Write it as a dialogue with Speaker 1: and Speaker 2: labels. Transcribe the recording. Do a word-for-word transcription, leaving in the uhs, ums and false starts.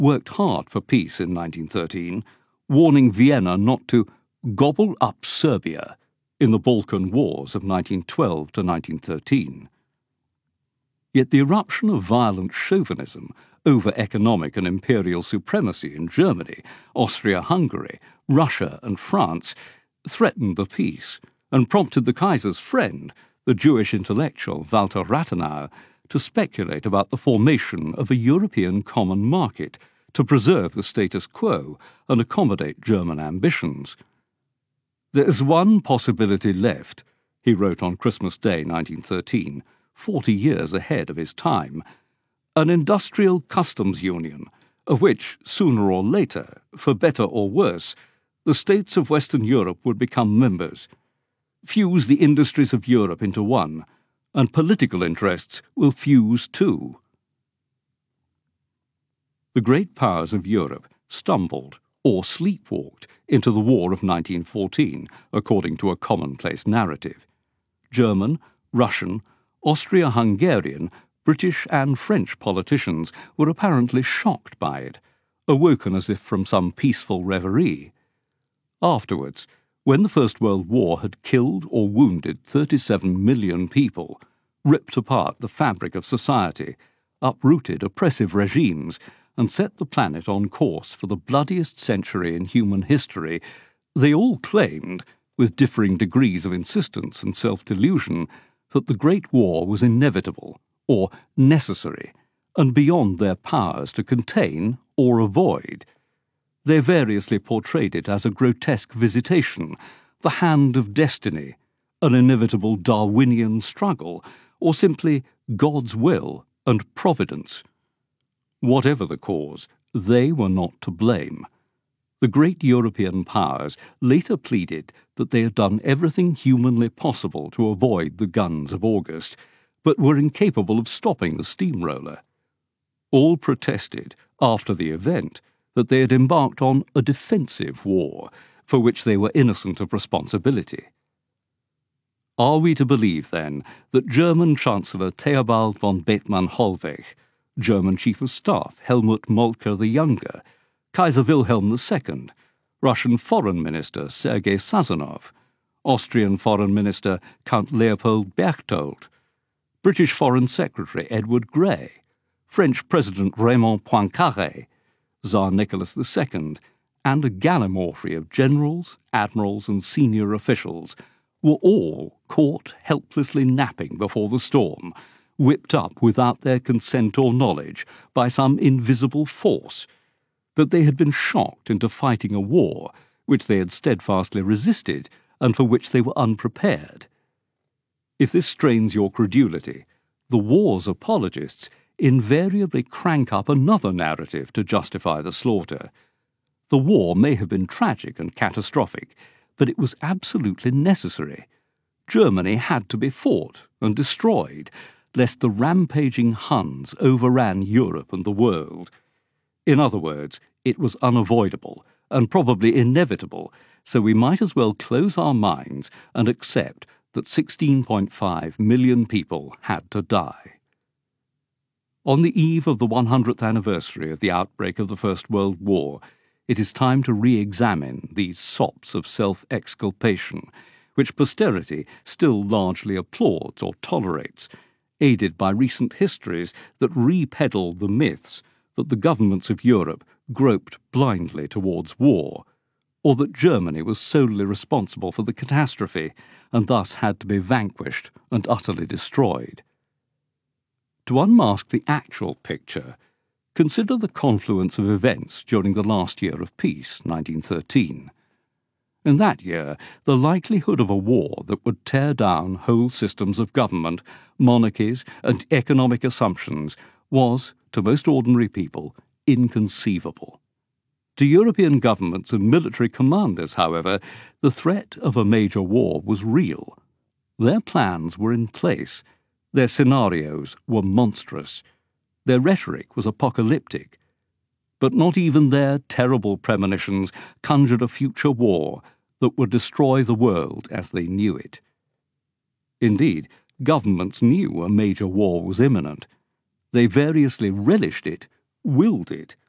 Speaker 1: worked hard for peace in nineteen thirteen, warning Vienna not to gobble up Serbia in the Balkan Wars of nineteen twelve to nineteen thirteen. Yet the eruption of violent chauvinism over economic and imperial supremacy in Germany, Austria-Hungary, Russia and France threatened the peace and prompted the Kaiser's friend, the Jewish intellectual Walter Rathenau, to speculate about the formation of a European common market to preserve the status quo and accommodate German ambitions. "There is one possibility left," he wrote on Christmas Day nineteen thirteen, forty years ahead of his time, "an industrial customs union, of which, sooner or later, for better or worse, the states of Western Europe would become members, fuse the industries of Europe into one, and political interests will fuse too." The great powers of Europe stumbled or sleepwalked into the War of nineteen fourteen, according to a commonplace narrative. German, Russian, Austria-Hungarian, British and French politicians were apparently shocked by it, awoken as if from some peaceful reverie. Afterwards, when the First World War had killed or wounded thirty-seven million people, ripped apart the fabric of society, uprooted oppressive regimes, and set the planet on course for the bloodiest century in human history, they all claimed, with differing degrees of insistence and self-delusion, that the Great War was inevitable or necessary and beyond their powers to contain or avoid. They variously portrayed it as a grotesque visitation, the hand of destiny, an inevitable Darwinian struggle, or simply God's will and providence. Whatever the cause, they were not to blame. The great European powers later pleaded that they had done everything humanly possible to avoid the guns of August, but were incapable of stopping the steamroller. All protested, after the event, that they had embarked on a defensive war, for which they were innocent of responsibility. Are we to believe, then, that German Chancellor Theobald von Bethmann-Hollweg, German Chief of Staff Helmut Moltke the Younger, Kaiser Wilhelm the Second, Russian Foreign Minister Sergei Sazonov, Austrian Foreign Minister Count Leopold Berchtold, British Foreign Secretary Edward Grey, French President Raymond Poincaré, Tsar Nicholas the Second, and a gallimaufry of generals, admirals, and senior officials were all caught helplessly napping before the storm, whipped up without their consent or knowledge by some invisible force, that they had been shocked into fighting a war which they had steadfastly resisted and for which they were unprepared. If this strains your credulity, the war's apologists invariably crank up another narrative to justify the slaughter. The war may have been tragic and catastrophic, but it was absolutely necessary. Germany had to be fought and destroyed, lest the rampaging Huns overran Europe and the world. In other words, it was unavoidable and probably inevitable, so we might as well close our minds and accept that sixteen point five million people had to die. On the eve of the one hundredth anniversary of the outbreak of the First World War, it is time to re-examine these sops of self-exculpation, which posterity still largely applauds or tolerates, aided by recent histories that re-peddle the myths that the governments of Europe groped blindly towards war, or that Germany was solely responsible for the catastrophe and thus had to be vanquished and utterly destroyed. To unmask the actual picture, consider the confluence of events during the last year of peace, nineteen thirteen. In that year, the likelihood of a war that would tear down whole systems of government, monarchies, and economic assumptions was, to most ordinary people, inconceivable. To European governments and military commanders, however, the threat of a major war was real. Their plans were in place. Their scenarios were monstrous. Their rhetoric was apocalyptic. But not even their terrible premonitions conjured a future war that would destroy the world as they knew it. Indeed, governments knew a major war was imminent. They variously relished it, willed it,